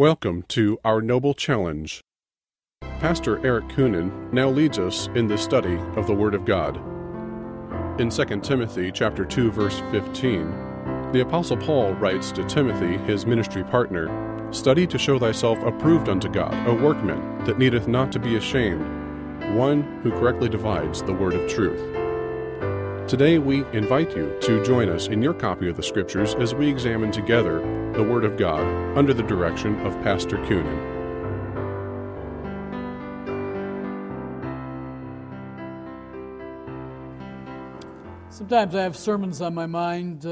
Welcome to Our Noble Challenge. Pastor Eric Coonan now leads us in the study of the Word of God. In 2 Timothy chapter 2, verse 15, the Apostle Paul writes to Timothy, his ministry partner, "Study to show thyself approved unto God, a workman that needeth not to be ashamed, one who correctly divides the word of truth." Today we invite you to join us in your copy of the Scriptures as we examine together the Word of God under the direction of Pastor Coonan. Sometimes I have sermons on my mind,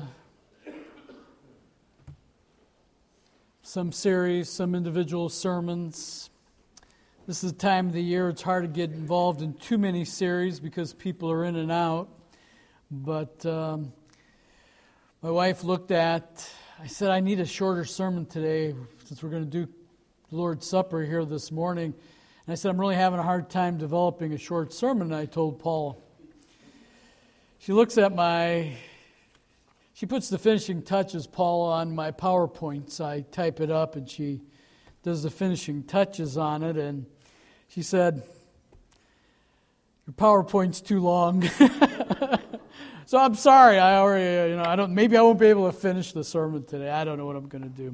some series, some individual sermons. This is the time of the year it's hard to get involved in too many series because people are in and out. But my wife I said, I need a shorter sermon today since we're going to do the Lord's Supper here this morning. And I said, I'm really having a hard time developing a short sermon. And I told Paul. She looks at she puts the finishing touches, Paul, on my PowerPoints. I type it up and she does the finishing touches on it. And she said, your PowerPoint's too long. So I'm sorry. Maybe I won't be able to finish the sermon today. I don't know what I'm going to do.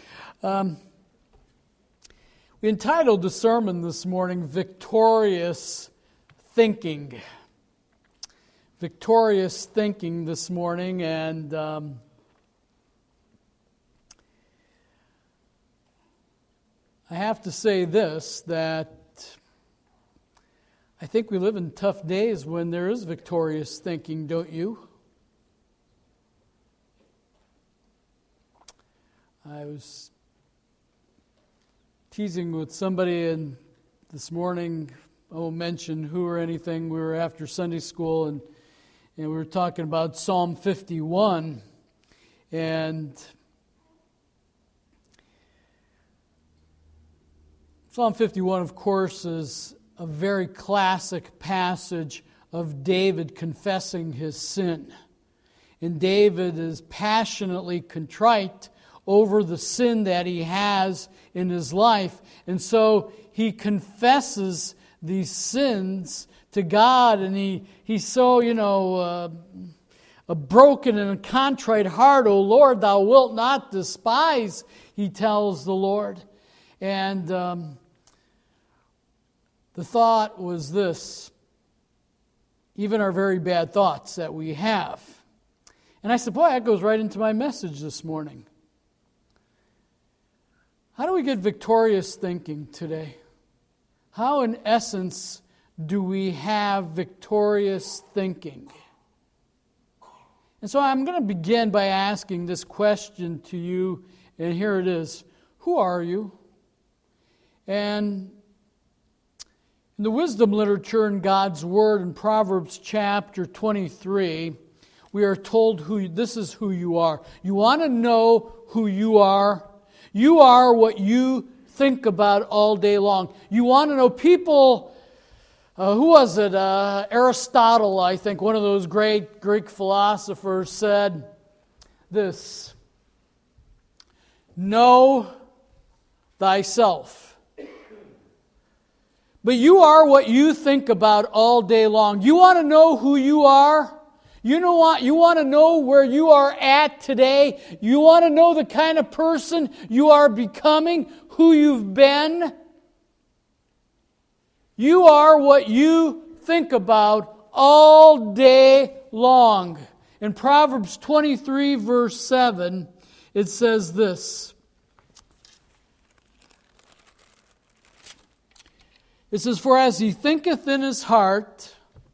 We entitled the sermon this morning, Victorious Thinking. Victorious Thinking this morning, and I have to say this, that I think we live in tough days when there is victorious thinking, don't you? I was teasing with somebody this morning. I won't mention who or anything. We were after Sunday school and we were talking about Psalm 51. And Psalm 51, of course, is a very classic passage of David confessing his sin. And David is passionately contrite over the sin that he has in his life. And so he confesses these sins to God, and he's so, a broken and a contrite heart, O Lord, thou wilt not despise, he tells the Lord. And the thought was this: even our very bad thoughts that we have. And I said, boy, that goes right into my message this morning. How do we get victorious thinking today? How, in essence, do we have victorious thinking? And so I'm going to begin by asking this question to you, and here it is. Who are you? And in the wisdom literature in God's Word, in Proverbs chapter 23, we are told this is who you are. You want to know who you are? You are what you think about all day long. You want to know people, who was it? Aristotle, I think, one of those great Greek philosophers, said this: know thyself. But you are what you think about all day long. You want to know who you are? You want to know where you are at today? You want to know the kind of person you are becoming, who you've been? You are what you think about all day long. In Proverbs 23, verse 7, it says this. It says, for as he thinketh in his heart...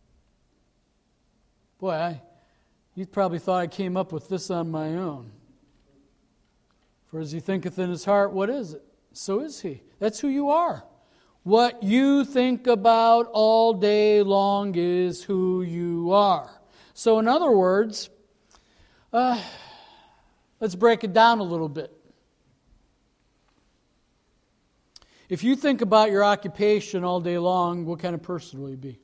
Boy, you probably thought I came up with this on my own. For as he thinketh in his heart, what is it? So is he. That's who you are. What you think about all day long is who you are. So in other words, let's break it down a little bit. If you think about your occupation all day long, what kind of person will you be?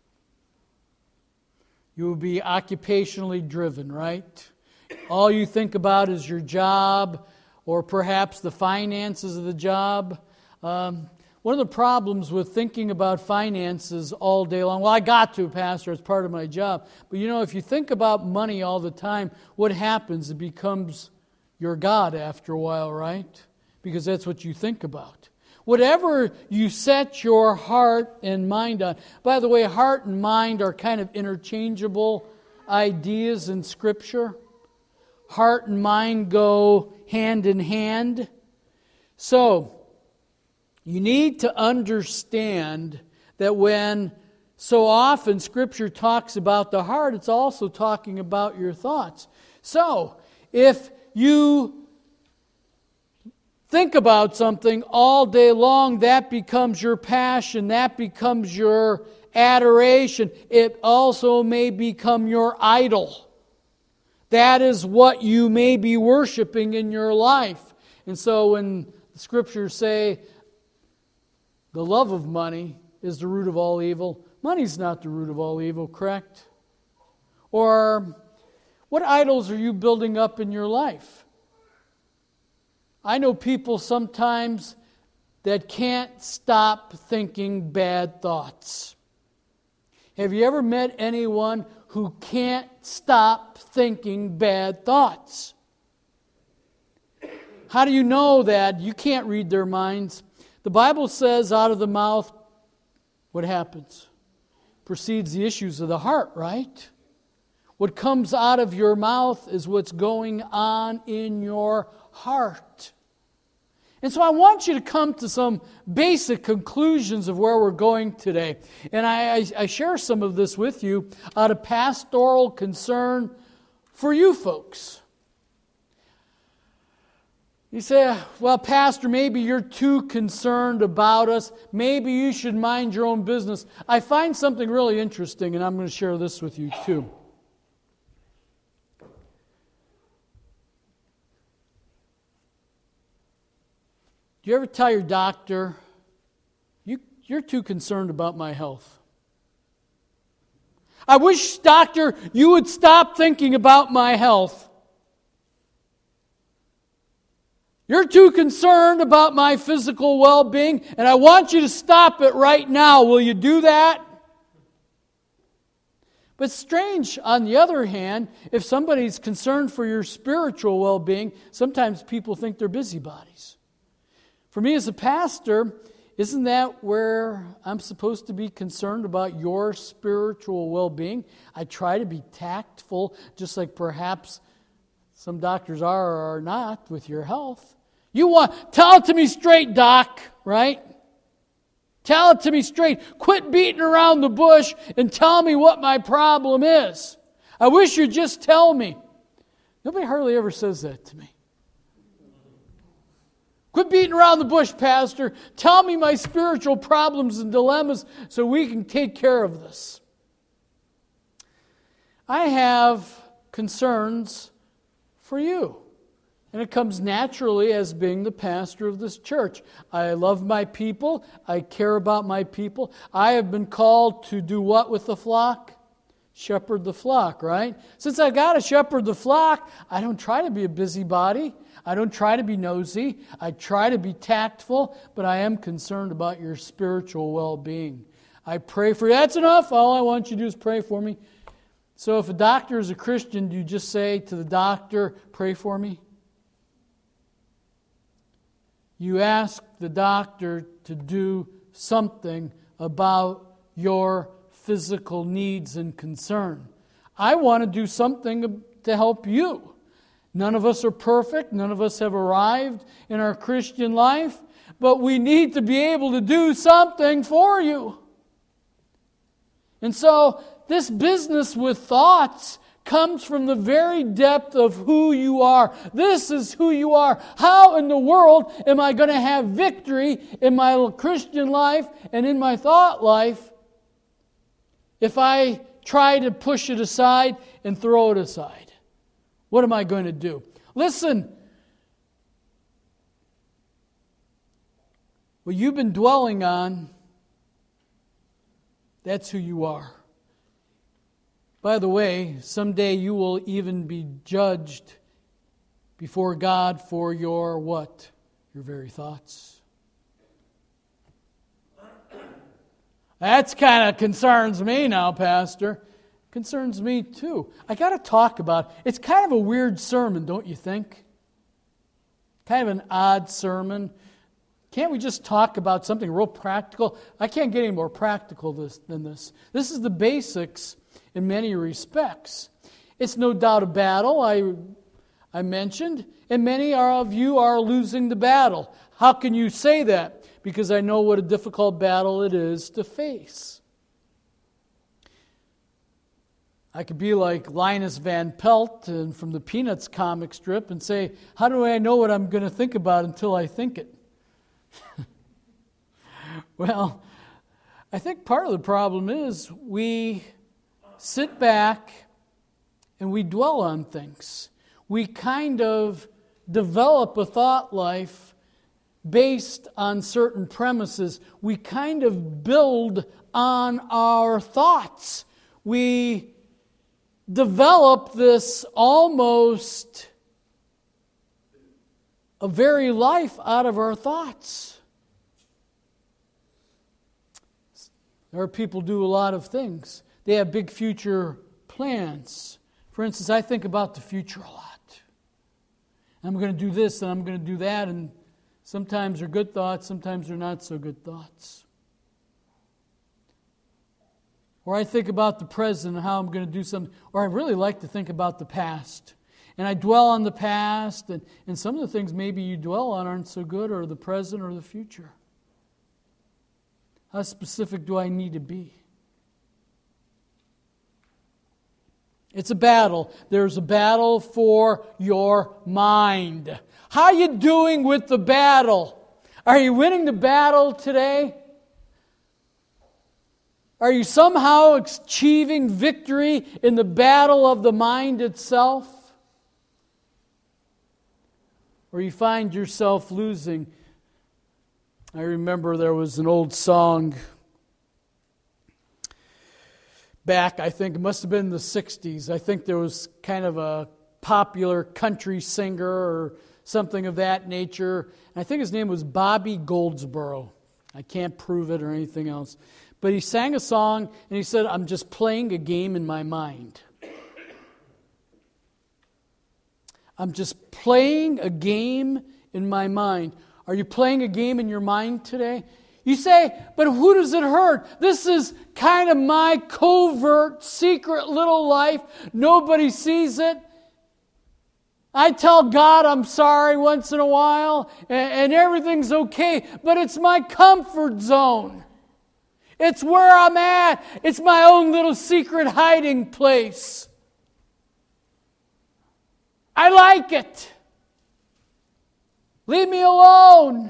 You will be occupationally driven, right? All you think about is your job, or perhaps the finances of the job. One of the problems with thinking about finances all day long, well, I got to, Pastor, it's part of my job. But if you think about money all the time, what happens? It becomes your God after a while, right? Because that's what you think about. Whatever you set your heart and mind on. By the way, heart and mind are kind of interchangeable ideas in Scripture. Heart and mind go hand in hand. So, you need to understand that when so often Scripture talks about the heart, it's also talking about your thoughts. So, if you think about something all day long, that becomes your passion, that becomes your adoration. It also may become your idol. That is what you may be worshiping in your life. And so when the Scriptures say the love of money is the root of all evil, money's not the root of all evil, correct? Or what idols are you building up in your life? I know people sometimes that can't stop thinking bad thoughts. Have you ever met anyone who can't stop thinking bad thoughts? How do you know that? You can't read their minds. The Bible says out of the mouth, what happens? Proceeds the issues of the heart, right? What comes out of your mouth is what's going on in your heart. And so I want you to come to some basic conclusions of where we're going today. And I share some of this with you out of pastoral concern for you folks. You say, well, Pastor, maybe you're too concerned about us. Maybe you should mind your own business. I find something really interesting, and I'm going to share this with you too. Do you ever tell your doctor, you're too concerned about my health? I wish, doctor, you would stop thinking about my health. You're too concerned about my physical well-being, and I want you to stop it right now. Will you do that? But strange, on the other hand, if somebody's concerned for your spiritual well-being, sometimes people think they're busybodies. For me as a pastor, isn't that where I'm supposed to be concerned about your spiritual well-being? I try to be tactful, just like perhaps some doctors are or are not with your health. Tell it to me straight, doc, right? Tell it to me straight. Quit beating around the bush and tell me what my problem is. I wish you'd just tell me. Nobody hardly ever says that to me. Quit beating around the bush, Pastor. Tell me my spiritual problems and dilemmas so we can take care of this. I have concerns for you. And it comes naturally as being the pastor of this church. I love my people. I care about my people. I have been called to do what with the flock? Shepherd the flock, right? Since I've got to shepherd the flock, I don't try to be a busybody. I don't try to be nosy. I try to be tactful, but I am concerned about your spiritual well-being. I pray for you. That's enough. All I want you to do is pray for me. So if a doctor is a Christian, do you just say to the doctor, pray for me? You ask the doctor to do something about your physical needs and concern. I want to do something to help you. None of us are perfect. None of us have arrived in our Christian life. But we need to be able to do something for you. And so this business with thoughts comes from the very depth of who you are. This is who you are. How in the world am I going to have victory in my Christian life and in my thought life if I try to push it aside and throw it aside? What am I going to do? Listen, what you've been dwelling on, that's who you are. By the way, someday you will even be judged before God for your what? Your very thoughts. That's kind of concerns me now, Pastor. Concerns me too. I got to talk about it. It's kind of a weird sermon, don't you think? Kind of an odd sermon. Can't we just talk about something real practical? I can't get any more practical than this. This is the basics in many respects. It's no doubt a battle, I mentioned, and many of you are losing the battle. How can you say that? Because I know what a difficult battle it is to face. I could be like Linus Van Pelt and from the Peanuts comic strip and say, how do I know what I'm going to think about until I think it? Well, I think part of the problem is we sit back and we dwell on things. We kind of develop a thought life based on certain premises. We kind of build on our thoughts. We develop this almost a very life out of our thoughts. There are people who do a lot of things. They have big future plans. For instance, I think about the future a lot. I'm going to do this and I'm going to do that, and sometimes they're good thoughts, sometimes they're not so good thoughts. Or I think about the present and how I'm going to do something. Or I really like to think about the past. And I dwell on the past, and some of the things maybe you dwell on aren't so good, or the present or the future. How specific do I need to be? It's a battle. There's a battle for your mind. How are you doing with the battle? Are you winning the battle today? Are you somehow achieving victory in the battle of the mind itself? Or you find yourself losing? I remember there was an old song back, I think it must have been in the 60s. I think there was kind of a popular country singer or something of that nature. And I think his name was Bobby Goldsboro. I can't prove it or anything else. But he sang a song and he said, I'm just playing a game in my mind. I'm just playing a game in my mind. Are you playing a game in your mind today? You say, but who does it hurt? This is kind of my covert, secret little life. Nobody sees it. I tell God I'm sorry once in a while, and everything's okay, but it's my comfort zone. It's where I'm at. It's my own little secret hiding place. I like it. Leave me alone.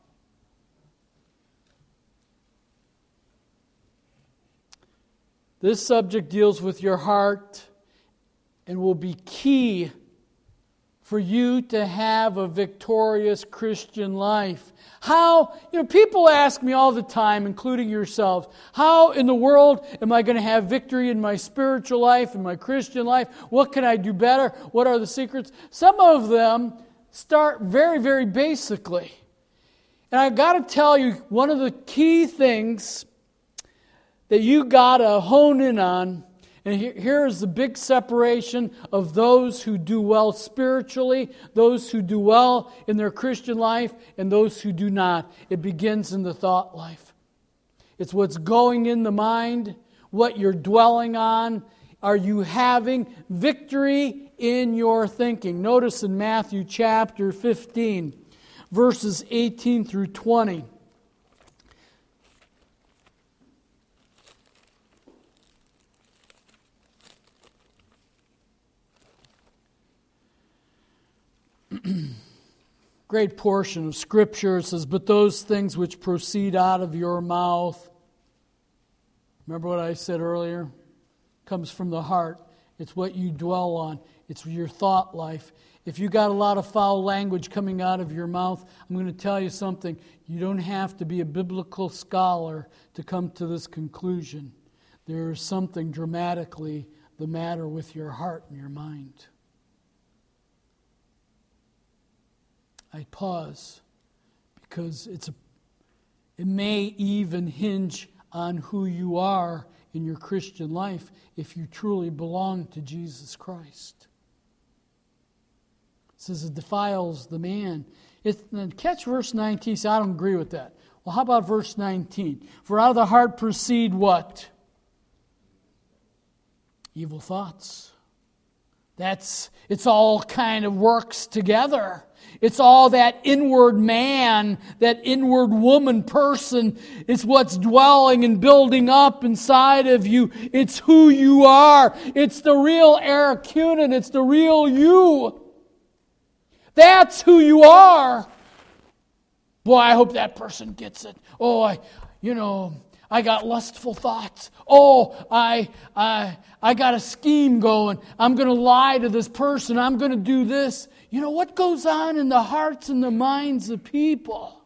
This subject deals with your heart and will be key for you to have a victorious Christian life. How, people ask me all the time, including yourselves, how in the world am I going to have victory in my spiritual life, in my Christian life? What can I do better? What are the secrets? Some of them start very, very basically. And I've got to tell you, one of the key things that you got to hone in on, and here is the big separation of those who do well spiritually, those who do well in their Christian life, and those who do not. It begins in the thought life. It's what's going in the mind, what you're dwelling on. Are you having victory in your thinking? Notice in Matthew chapter 15, verses 18 through 20. Great portion of Scripture. It says, but those things which proceed out of your mouth, remember what I said earlier? Comes from the heart. It's what you dwell on. It's your thought life. If you got a lot of foul language coming out of your mouth, I'm going to tell you something. You don't have to be a biblical scholar to come to this conclusion. There is something dramatically the matter with your heart and your mind. I pause because it may even hinge on who you are in your Christian life if you truly belong to Jesus Christ. It says it defiles the man. Catch verse 19. So I don't agree with that. Well, how about verse 19? For out of the heart proceed what? Evil thoughts. It's all kind of works together. It's all that inward man, that inward woman person. It's what's dwelling and building up inside of you. It's who you are. It's the real Eric Cunin. It's the real you. That's who you are. Boy, I hope that person gets it. Oh, I got lustful thoughts. Oh, I got a scheme going. I'm going to lie to this person. I'm going to do this. You know what goes on in the hearts and the minds of people?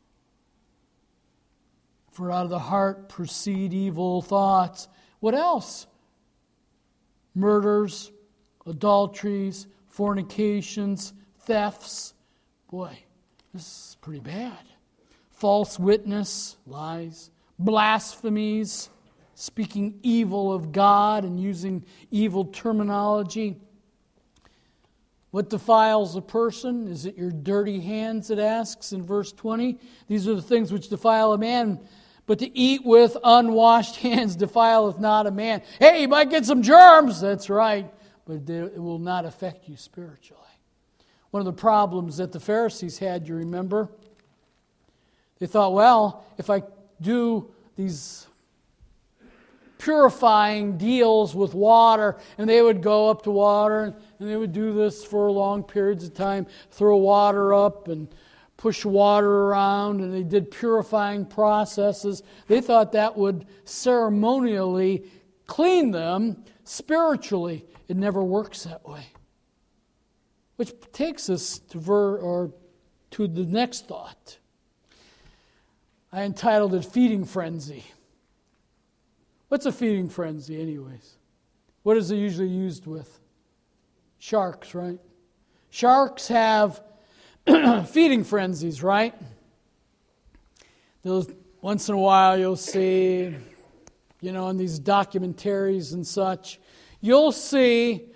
For out of the heart proceed evil thoughts. What else? Murders, adulteries, fornications, thefts. Boy, this is pretty bad. False witness, lies. Blasphemies, speaking evil of God and using evil terminology. What defiles a person? Is it your dirty hands, it asks in verse 20? These are the things which defile a man, but to eat with unwashed hands defileth not a man. Hey, you might get some germs, that's right, but it will not affect you spiritually. One of the problems that the Pharisees had, you remember? They thought, well, if I do these purifying deals with water, and they would go up to water, and they would do this for long periods of time, throw water up and push water around, and they did purifying processes. They thought that would ceremonially clean them spiritually. It never works that way. Which takes us to the next thought. I entitled it Feeding Frenzy. What's a feeding frenzy anyways? What is it usually used with? Sharks, right? Sharks have feeding frenzies, right? Those, once in a while you'll see, in these documentaries and such, you'll see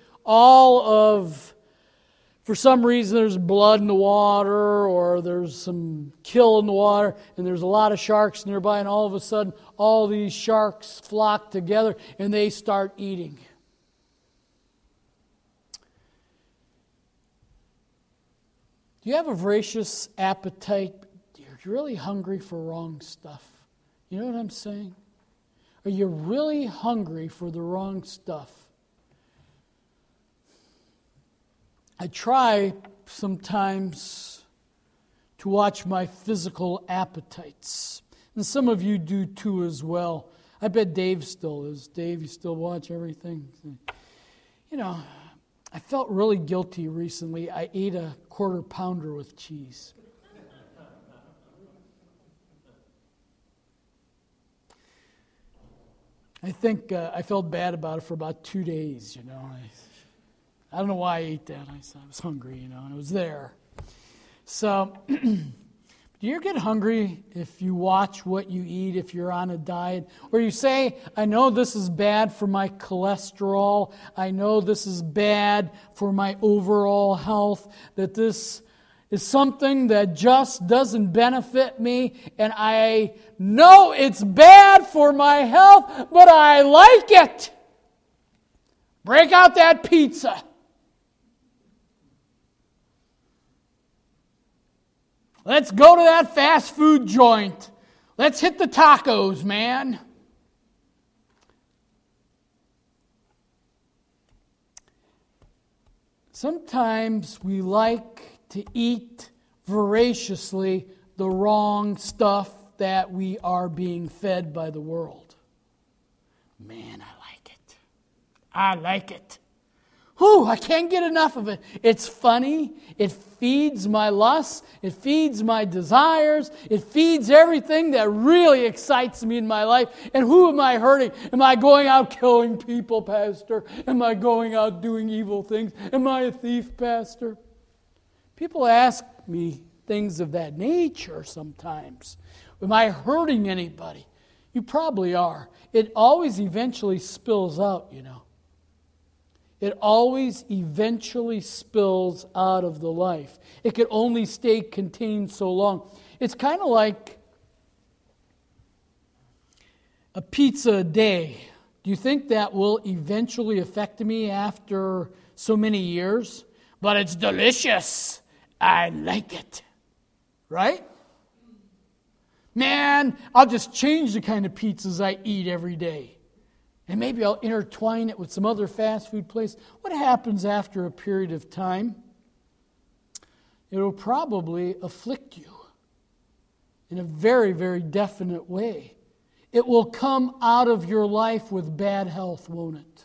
for some reason there's blood in the water or there's some kill in the water and there's a lot of sharks nearby, and all of a sudden all these sharks flock together and they start eating. Do you have a voracious appetite? You're really hungry for wrong stuff. You know what I'm saying? Are you really hungry for the wrong stuff? I try sometimes to watch my physical appetites. And some of you do too as well. I bet Dave still is. Dave, you still watch everything? I felt really guilty recently. I ate a quarter pounder with cheese. I think I felt bad about it for about 2 days, I don't know why I ate that. I was hungry, and it was there. So, do you get hungry if you watch what you eat, if you're on a diet? Or you say, I know this is bad for my cholesterol. I know this is bad for my overall health. That this is something that just doesn't benefit me. And I know it's bad for my health, but I like it. Break out that pizza. Let's go to that fast food joint. Let's hit the tacos, man. Sometimes we like to eat voraciously the wrong stuff that we are being fed by the world. Man, I like it. I like it. Whew, I can't get enough of it. It's funny. It feeds my lusts. It feeds my desires. It feeds everything that really excites me in my life. And who am I hurting? Am I going out killing people, Pastor? Am I going out doing evil things? Am I a thief, Pastor? People ask me things of that nature sometimes? Am I hurting anybody? You probably are. It always eventually spills out, you know. It always eventually spills out of the life. It could only stay contained so long. It's kind of like a pizza a day. Do you think that will eventually affect me after so many years? But it's delicious. I like it. Right? Man, I'll just change the kind of pizzas I eat every day. And maybe I'll intertwine it with some other fast food place. What happens after a period of time? It will probably afflict you in a very, very definite way. It will come out of your life with bad health, won't it?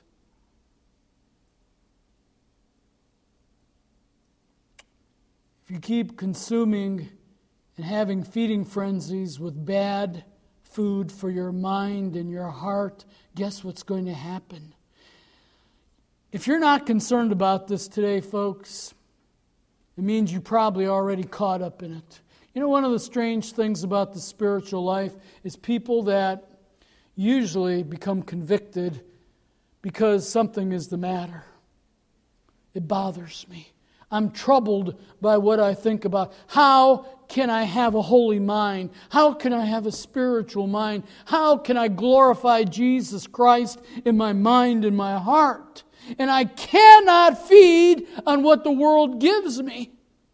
If you keep consuming and having feeding frenzies with bad food for your mind and your heart, guess what's going to happen? If you're not concerned about this today, folks, it means you probably already caught up in it. You know, one of the strange things about the spiritual life is people that usually become convicted because something is the matter. It bothers me. I'm troubled by what I think about. How can I have a holy mind? How can I have a spiritual mind? How can I glorify Jesus Christ in my mind and my heart? And I cannot feed on what the world gives me.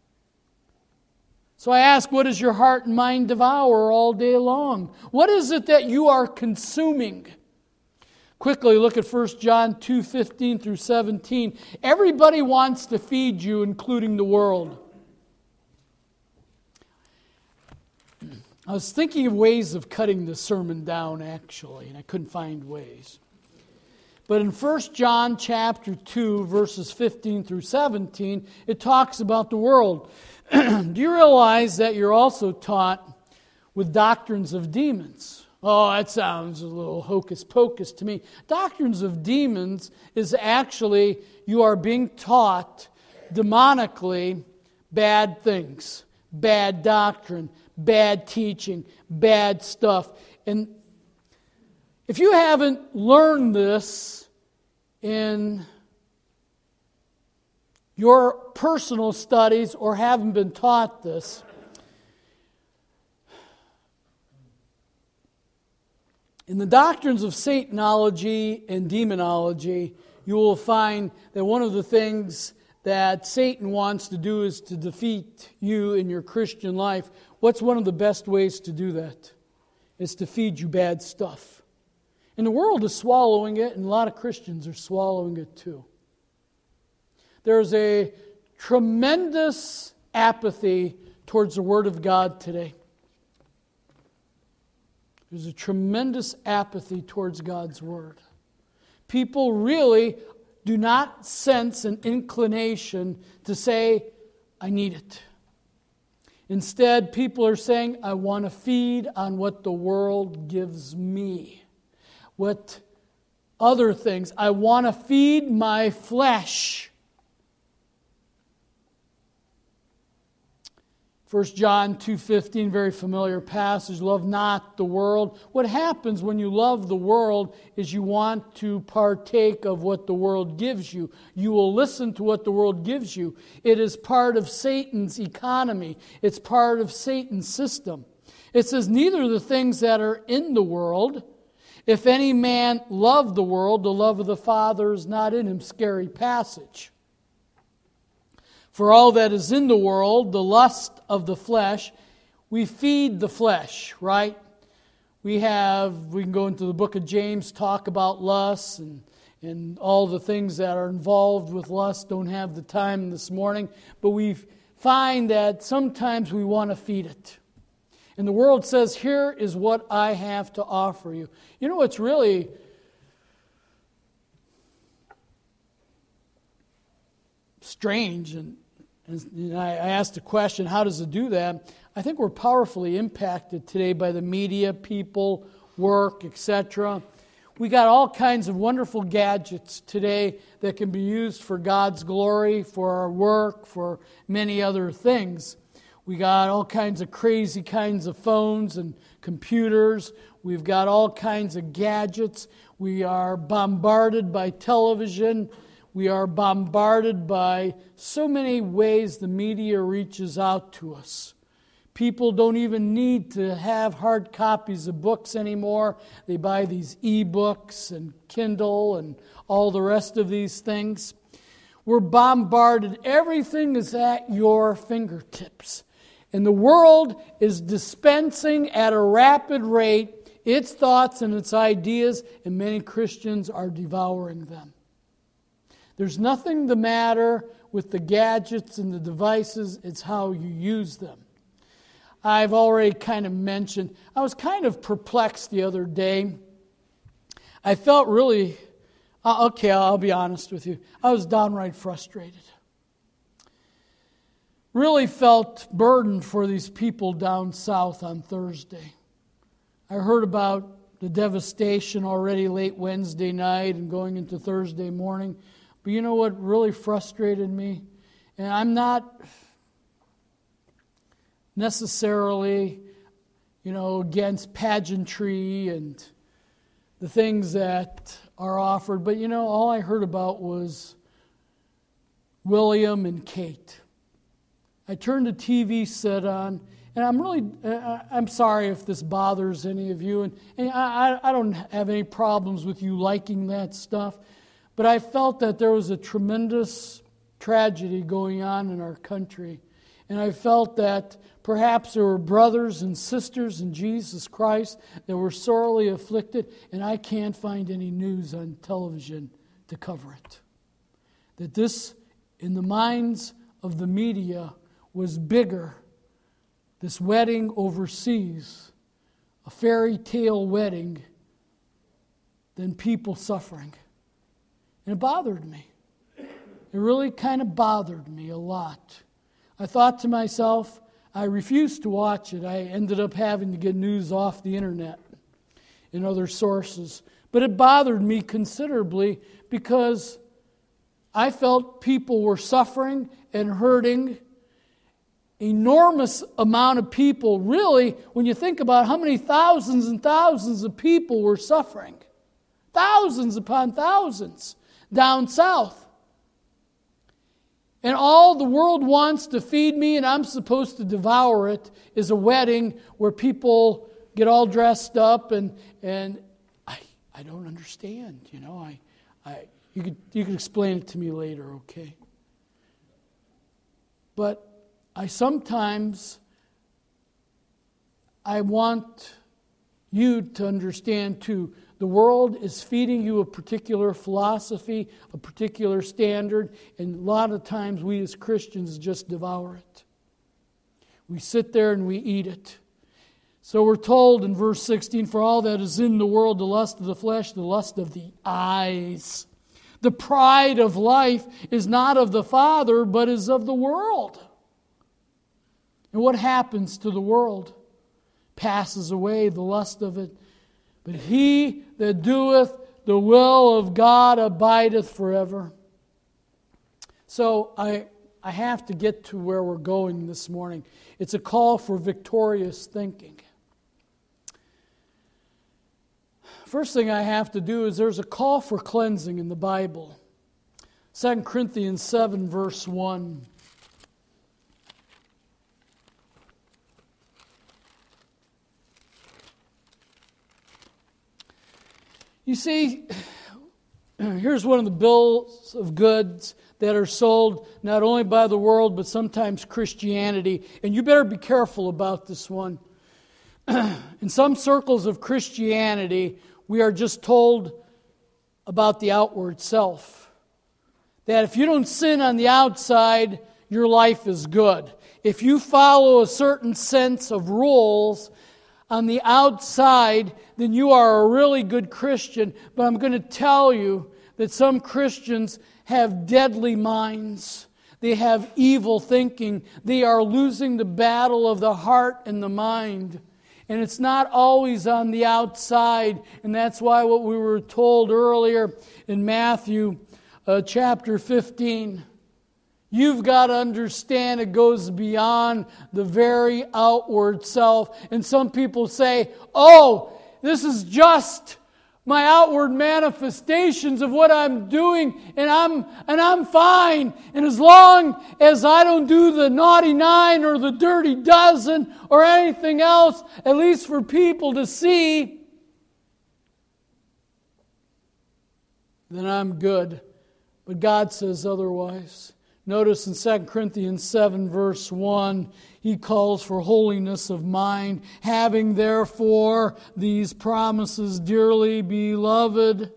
So I ask, what does your heart and mind devour all day long? What is it that you are consuming? Quickly look at 1 John 2:15 through 17. Everybody wants to feed you, including the world. I was thinking of ways of cutting the sermon down, actually, and I couldn't find ways. But in 1 John chapter 2, verses 15 through 17, it talks about the world. Do you realize that you're also taught with doctrines of demons? Oh, that sounds a little hocus pocus to me. Doctrines of demons is actually you are being taught demonically bad things, bad doctrine, bad teaching, bad stuff. And if you haven't learned this in your personal studies or haven't been taught this, in the doctrines of Satanology and demonology, you will find that one of the things that Satan wants to do is to defeat you in your Christian life. What's one of the best ways to do that? It's to feed you bad stuff. And the world is swallowing it, and a lot of Christians are swallowing it too. There's a tremendous apathy towards the Word of God today. There's a tremendous apathy towards God's Word. People really do not sense an inclination to say, I need it. Instead, people are saying, I want to feed on what the world gives me. What other things? I want to feed my flesh. 1 John 2:15, very familiar passage, love not the world. What happens when you love the world is you want to partake of what the world gives you. You will listen to what the world gives you. It is part of Satan's economy. It's part of Satan's system. It says, neither the things that are in the world, if any man love the world, the love of the Father is not in him. Scary passage. For all that is in the world, the lust of the flesh, we feed the flesh, right? We can go into the book of James, talk about lust and all the things that are involved with lust. Don't have the time this morning. But we find that sometimes we want to feed it. And the world says, here is what I have to offer you. You know what's really strange, and I asked the question, how does it do that? I think we're powerfully impacted today by the media, people, work, etc. We got all kinds of wonderful gadgets today that can be used for God's glory, for our work, for many other things. We got all kinds of crazy kinds of phones and computers. We've got all kinds of gadgets. We are bombarded by television. We are bombarded by so many ways the media reaches out to us. People don't even need to have hard copies of books anymore. They buy these e-books and Kindle and all the rest of these things. We're bombarded. Everything is at your fingertips. And the world is dispensing at a rapid rate its thoughts and its ideas, and many Christians are devouring them. There's nothing the matter with the gadgets and the devices. It's how you use them. I've already kind of mentioned, I was kind of perplexed the other day. I felt really, I'll be honest with you. I was downright frustrated. Really felt burdened for these people down south on Thursday. I heard about the devastation already late Wednesday night and going into Thursday morning. But you know what really frustrated me? And I'm not necessarily, against pageantry and the things that are offered. But all I heard about was William and Kate. I turned the TV set on, and I'm sorry if this bothers any of you, and I don't have any problems with you liking that stuff, but I felt that there was a tremendous tragedy going on in our country, and I felt that perhaps there were brothers and sisters in Jesus Christ that were sorely afflicted, and I can't find any news on television to cover it. That this, in the minds of the media, was bigger, this wedding overseas, a fairy tale wedding, than people suffering. And it bothered me. It really kind of bothered me a lot. I thought to myself, I refused to watch it. I ended up having to get news off the internet and other sources. But it bothered me considerably because I felt people were suffering and hurting. Enormous amount of people, really, when you think about how many thousands and thousands of people were suffering. Thousands upon thousands down south. And all the world wants to feed me, and I'm supposed to devour it, is a wedding where people get all dressed up, and I don't understand. You could explain it to me later, okay? But I want you to understand too, the world is feeding you a particular philosophy, a particular standard, and a lot of times we as Christians just devour it. We sit there and we eat it. So we're told in verse 16, for all that is in the world, the lust of the flesh, the lust of the eyes, the pride of life is not of the Father, but is of the world. And what happens to the world? Passes away, the lust of it. But he that doeth the will of God abideth forever. So I have to get to where we're going this morning. It's a call for victorious thinking. First thing I have to do is there's a call for cleansing in the Bible. 2 Corinthians 7, verse 1. You see, here's one of the bills of goods that are sold not only by the world, but sometimes Christianity. And you better be careful about this one. In some circles of Christianity, we are just told about the outward self. That if you don't sin on the outside, your life is good. If you follow a certain sense of rules on the outside, then you are a really good Christian. But I'm going to tell you that some Christians have deadly minds. They have evil thinking. They are losing the battle of the heart and the mind. And it's not always on the outside. And that's why what we were told earlier in Matthew chapter 15. You've got to understand it goes beyond the very outward self. And some people say, oh, this is just my outward manifestations of what I'm doing, and I'm fine. And as long as I don't do the naughty 9 or the dirty dozen or anything else, at least for people to see, then I'm good. But God says otherwise. Notice in 2 Corinthians 7 verse 1, he calls for holiness of mind, having therefore these promises, dearly beloved,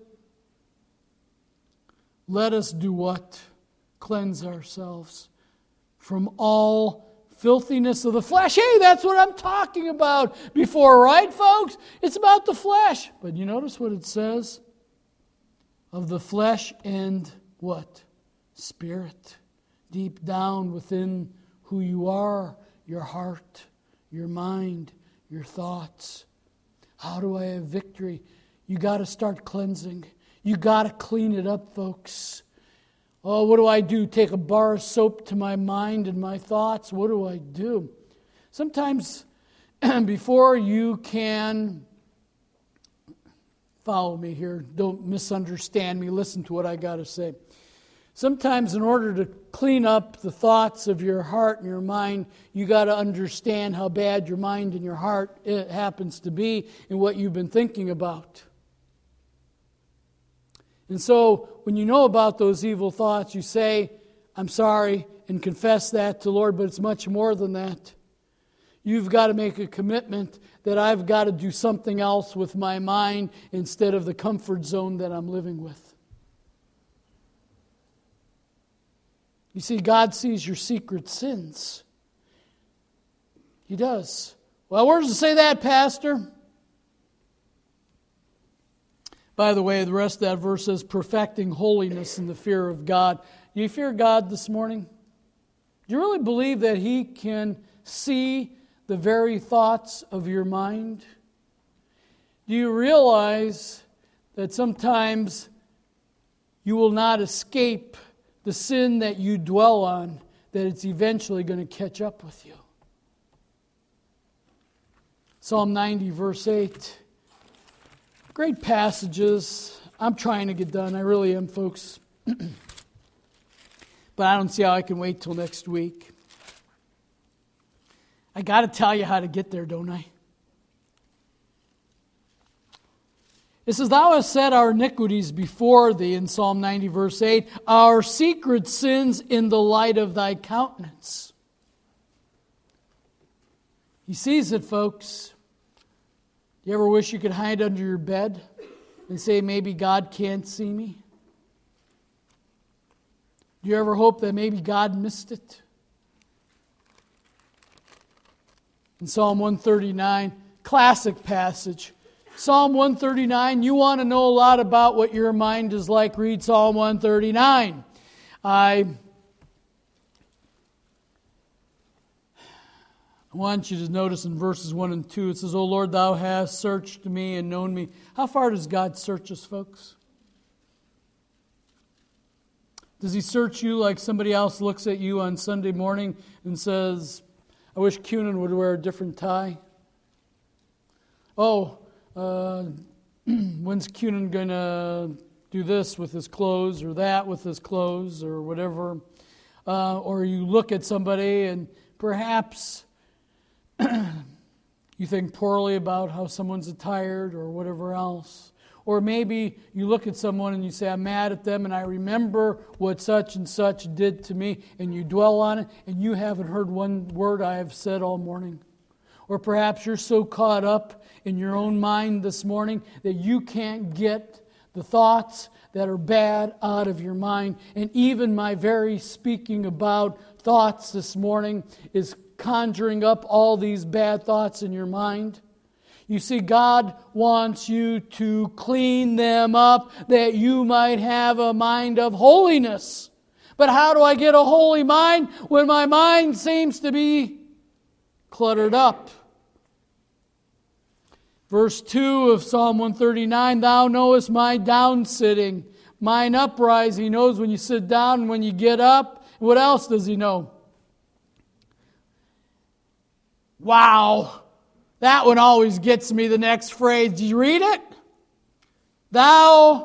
let us do what? Cleanse ourselves from all filthiness of the flesh. Hey, that's what I'm talking about before, right, folks? It's about the flesh. But you notice what it says? Of the flesh and what? Spirit. Deep down within who you are, your heart, your mind, your thoughts. How do I have victory? You got to start cleansing. You got to clean it up, folks. Oh, what do I do? Take a bar of soap to my mind and my thoughts? What do I do? Sometimes before you can, follow me here, don't misunderstand me, listen to what I got to say. Sometimes in order to clean up the thoughts of your heart and your mind, you got to understand how bad your mind and your heart it happens to be and what you've been thinking about. And so when you know about those evil thoughts, you say, I'm sorry, and confess that to the Lord, but it's much more than that. You've got to make a commitment that I've got to do something else with my mind instead of the comfort zone that I'm living with. You see, God sees your secret sins. He does. Well, where does it say that, Pastor? By the way, the rest of that verse says, perfecting holiness in the fear of God. Do you fear God this morning? Do you really believe that He can see the very thoughts of your mind? Do you realize that sometimes you will not escape the sin that you dwell on, that it's eventually going to catch up with you? Psalm 90, verse 8. Great passages. I'm trying to get done. I really am, folks. But I don't see how I can wait till next week. I got to tell you how to get there, don't I? It says, Thou hast set our iniquities before Thee, in Psalm 90, verse 8, our secret sins in the light of Thy countenance. He sees it, folks. Do you ever wish you could hide under your bed and say, maybe God can't see me? Do you ever hope that maybe God missed it? In Psalm 139, classic passage. Psalm 139, you want to know a lot about what your mind is like, read Psalm 139. I want you to notice in verses 1 and 2, it says, O Lord, Thou hast searched me and known me. How far does God search us, folks? Does He search you like somebody else looks at you on Sunday morning and says, I wish Cunin would wear a different tie? Oh, when's Cunin going to do this with his clothes or that with his clothes or whatever? Or you look at somebody and perhaps you think poorly about how someone's attired or whatever else. Or maybe you look at someone and you say, I'm mad at them and I remember what such and such did to me, and you dwell on it and you haven't heard one word I have said all morning. Or perhaps you're so caught up in your own mind this morning that you can't get the thoughts that are bad out of your mind. And even my very speaking about thoughts this morning is conjuring up all these bad thoughts in your mind. You see, God wants you to clean them up that you might have a mind of holiness. But how do I get a holy mind when my mind seems to be cluttered up? Verse 2 of Psalm 139, Thou knowest my down sitting, mine uprising. He knows when you sit down and when you get up, What else does he know? Wow. That one always gets me, the next phrase. Did you read it? Thou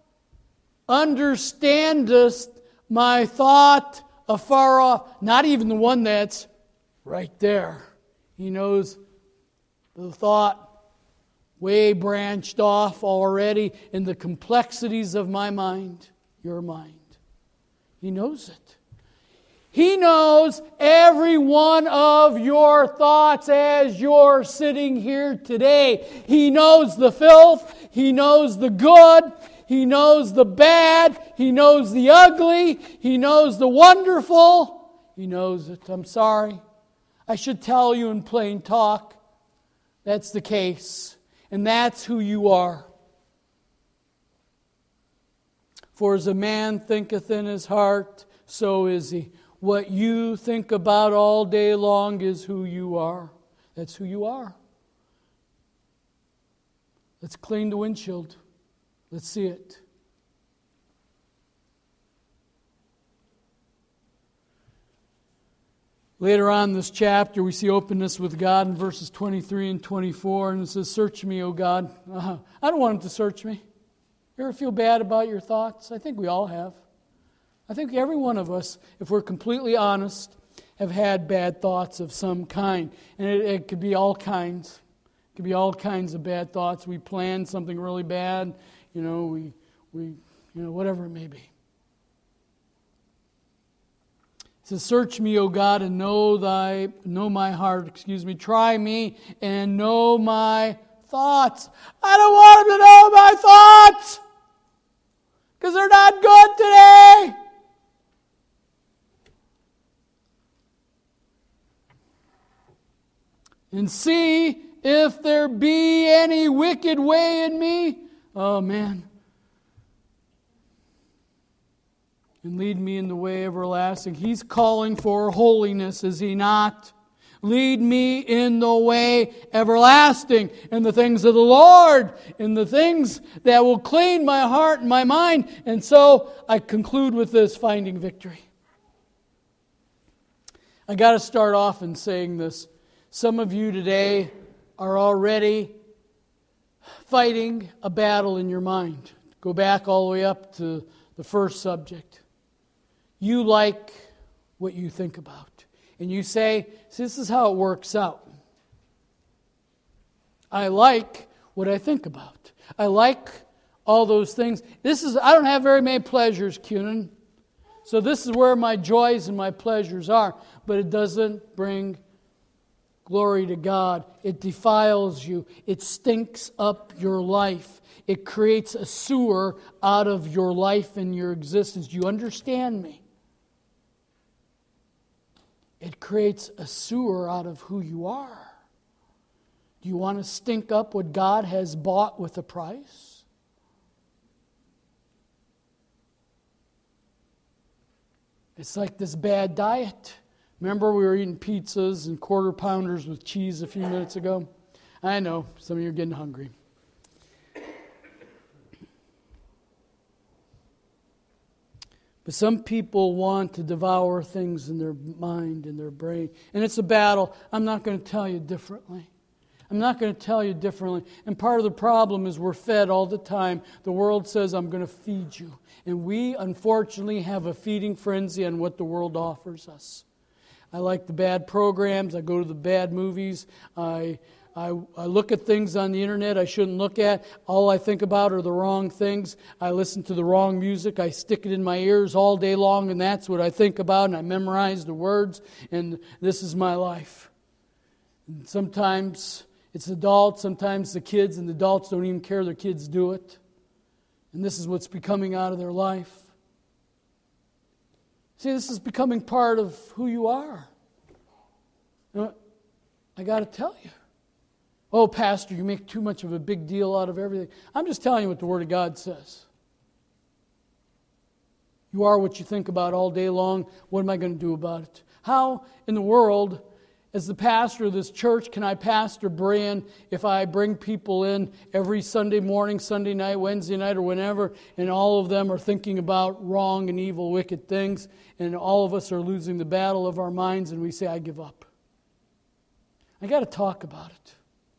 understandest my thought afar off. Not even the one that's right there. He knows the thought way branched off already in the complexities of my mind, your mind. He knows it. He knows every one of your thoughts as you're sitting here today. He knows the filth. He knows the good. He knows the bad. He knows the ugly. He knows the wonderful. He knows it. I'm sorry. I should tell you in plain talk. That's the case. And that's who you are. For as a man thinketh in his heart, so is he. What you think about all day long is who you are. That's who you are. Let's clean the windshield. Let's see it. Later on in this chapter, we see openness with God in verses 23 and 24. And it says, search me, O God. I don't want Him to search me. You ever feel bad about your thoughts? I think we all have. I think every one of us, if we're completely honest, have had bad thoughts of some kind. And it could be all kinds. It could be all kinds of bad thoughts. We planned something really bad. We whatever it may be. It says, search me, O God, and know my heart. Try me and know my thoughts. I don't want Him to know my thoughts because they're not good today. And see if there be any wicked way in me. Oh, man. And lead me in the way everlasting. He's calling for holiness, is He not? Lead me in the way everlasting, in the things of the Lord, in the things that will clean my heart and my mind. And so I conclude with this, finding victory. I got to start off in saying this. Some of you today are already fighting a battle in your mind. Go back all the way up to the first subject. You like what you think about. And you say, this is how it works out. I like what I think about. I like all those things. I don't have very many pleasures, Cunin. So this is where my joys and my pleasures are. But it doesn't bring glory to God. It defiles you. It stinks up your life. It creates a sewer out of your life and your existence. Do you understand me? It creates a sewer out of who you are. Do you want to stink up what God has bought with a price? It's like this bad diet. Remember we were eating pizzas and quarter pounders with cheese a few minutes ago? I know, some of you are getting hungry. But some people want to devour things in their mind and their brain. And it's a battle. I'm not going to tell you differently. I'm not going to tell you differently. And part of the problem is we're fed all the time. The world says, I'm going to feed you. And we, unfortunately, have a feeding frenzy on what the world offers us. I like the bad programs. I go to the bad movies. I look at things on the internet I shouldn't look at. All I think about are the wrong things. I listen to the wrong music. I stick it in my ears all day long, and that's what I think about, and I memorize the words, and this is my life. And sometimes it's adults, sometimes the kids, and the adults don't even care their kids do it. And this is what's becoming out of their life. See, this is becoming part of who you are. I got to tell you. Oh, Pastor, you make too much of a big deal out of everything. I'm just telling you what the Word of God says. You are what you think about all day long. What am I going to do about it? How in the world As the pastor of this church, can I pastor Brian if I bring people in every Sunday morning, Sunday night, Wednesday night, or whenever, and all of them are thinking about wrong and evil, wicked things, and all of us are losing the battle of our minds, and we say, I give up. I got to talk about it.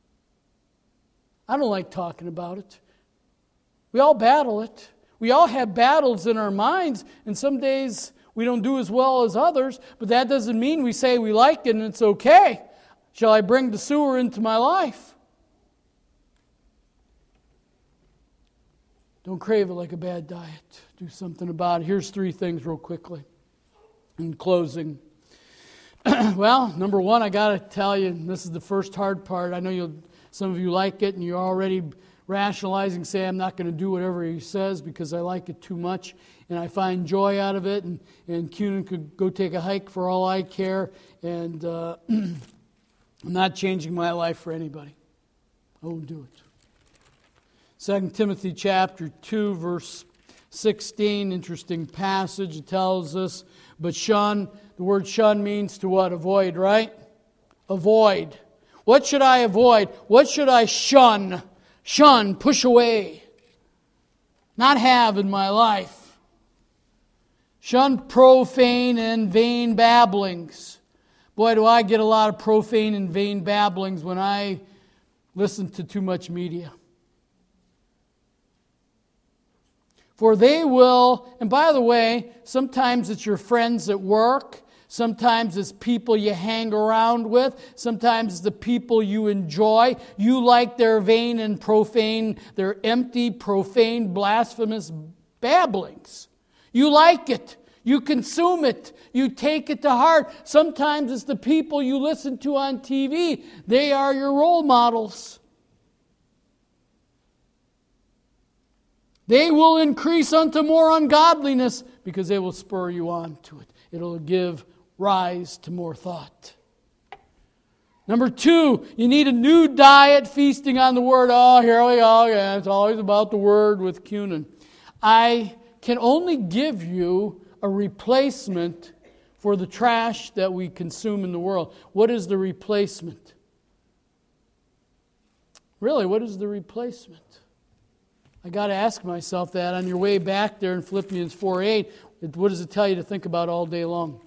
I don't like talking about it. We all battle it. We all have battles in our minds, and some days we don't do as well as others, but that doesn't mean we say we like it and it's okay. Shall I bring the sewer into my life? Don't crave it like a bad diet. Do something about it. Here's 3 things real quickly in closing. Well, number 1, I got to tell you, and this is the first hard part. I know some of you like it and you're already rationalizing, say I'm not going to do whatever he says because I like it too much and I find joy out of it, and Cunin could go take a hike for all I care, and I'm not changing my life for anybody. I won't do it. 2 Timothy chapter 2 verse 16, interesting passage. It tells us, but shun, the word shun means to what? Avoid, right? Avoid. What should I avoid? What should I shun? Shun, push away. Not have in my life. Shun profane and vain babblings. Boy, do I get a lot of profane and vain babblings when I listen to too much media. For they will, and by the way, sometimes it's your friends at work, sometimes it's people you hang around with, sometimes it's the people you enjoy. You like their vain and profane, their empty, profane, blasphemous babblings. You like it. You consume it. You take it to heart. Sometimes it's the people you listen to on TV. They are your role models. They will increase unto more ungodliness because they will spur you on to it. It'll give rise to more thought. Number 2, you need a new diet feasting on the Word. Oh, here we go again. It's always about the Word with Cunin. I can only give you a replacement for the trash that we consume in the world. What is the replacement? Really, what is the replacement? I got to ask myself that on your way back there in Philippians 4:8. What does it tell you to think about all day long?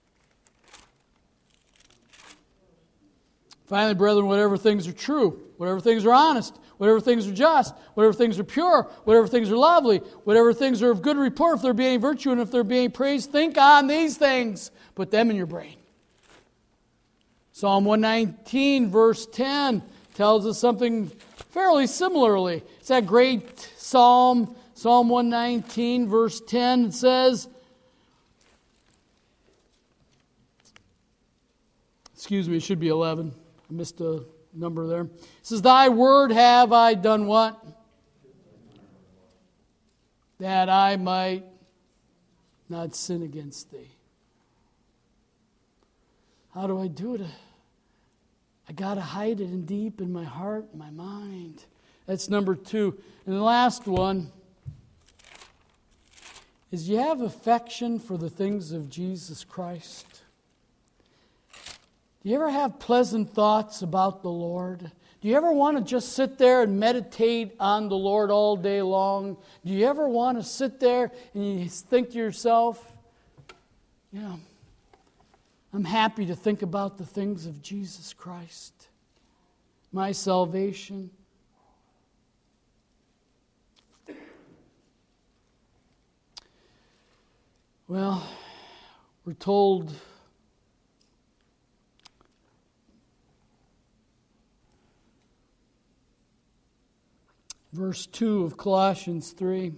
Finally, brethren, whatever things are true, whatever things are honest, whatever things are just, whatever things are pure, whatever things are lovely, whatever things are of good report, if there be any virtue and if there be any praise, think on these things. Put them in your brain. Psalm 119, verse 10, tells us something fairly similarly. It's that great psalm, Psalm 119, verse 10. It says, it should be 11. I missed a number there. It says, thy word have I done what? That I might not sin against thee. How do I do it? I got to hide it in deep in my heart, in my mind. That's number 2. And the last one is, you have affection for the things of Jesus Christ. Do you ever have pleasant thoughts about the Lord? Do you ever want to just sit there and meditate on the Lord all day long? Do you ever want to sit there and you think to yourself, I'm happy to think about the things of Jesus Christ, my salvation. Well, we're told verse 2 of Colossians 3.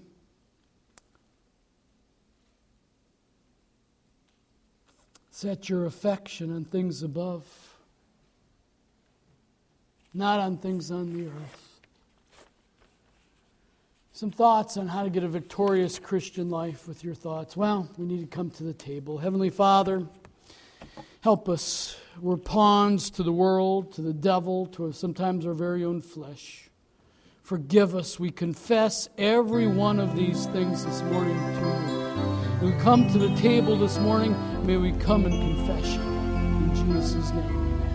Set your affection on things above, not on things on the earth. Some thoughts on how to get a victorious Christian life with your thoughts. Well, we need to come to the table. Heavenly Father, help us. We're pawns to the world, to the devil, to sometimes our very own flesh. Forgive us. We confess every one of these things this morning to you. We come to the table this morning, may we come in confession. In Jesus' name, amen.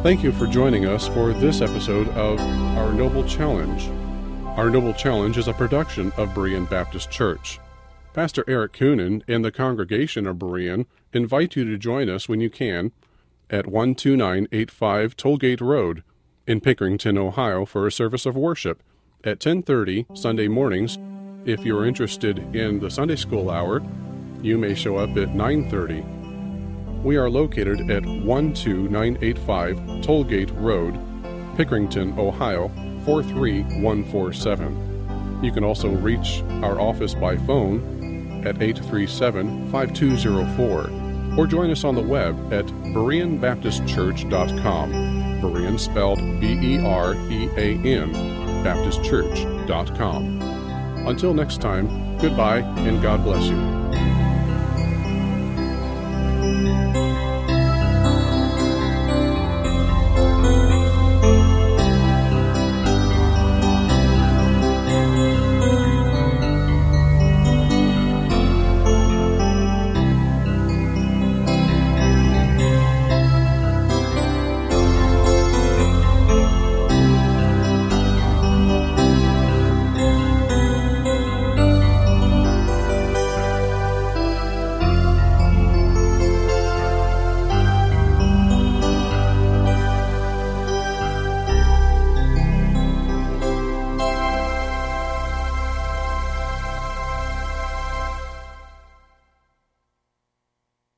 Thank you for joining us for this episode of Our Noble Challenge. Our Noble Challenge is a production of Berean Baptist Church. Pastor Eric Coonan and the congregation of Berean invite you to join us when you can at 12985 Tollgate Road in Pickerington, Ohio, for a service of worship at 10:30 Sunday mornings. If you're interested in the Sunday school hour, you may show up at 9:30. We are located at 12985 Tollgate Road, Pickerington, Ohio, 43147. You can also reach our office by phone at 837-5204 or join us on the web at BereanBaptistChurch.com. Berean spelled B-E-R-E-A-N, BaptistChurch.com. Until next time, goodbye and God bless you.